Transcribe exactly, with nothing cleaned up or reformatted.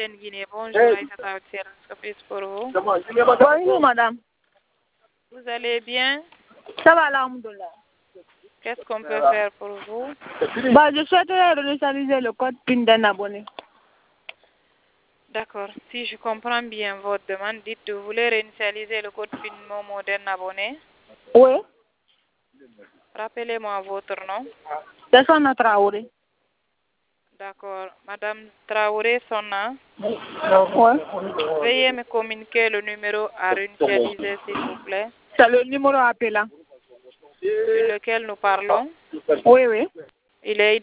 Mauritanie, Guinée. Bonjour, Aïssata Ouattara, service pour vous. Bonjour, madame. Vous allez bien? Ça va, alhamdoulilah. Qu'est-ce qu'on peut faire pour vous? Bah, je souhaiterais réinitialiser le code PIN d'un abonné. D'accord. Si je comprends bien votre demande, dites que vous voulez réinitialiser le code PIN Momo d'un abonné. Oui. Rappelez-moi votre nom. Tessona Traoré. D'accord. Madame Traoré Sonna. Oui. Veuillez me communiquer le numéro à réinitialiser, s'il vous plaît. C'est le numéro appelant. Sur lequel nous parlons. Oui, oui. Il est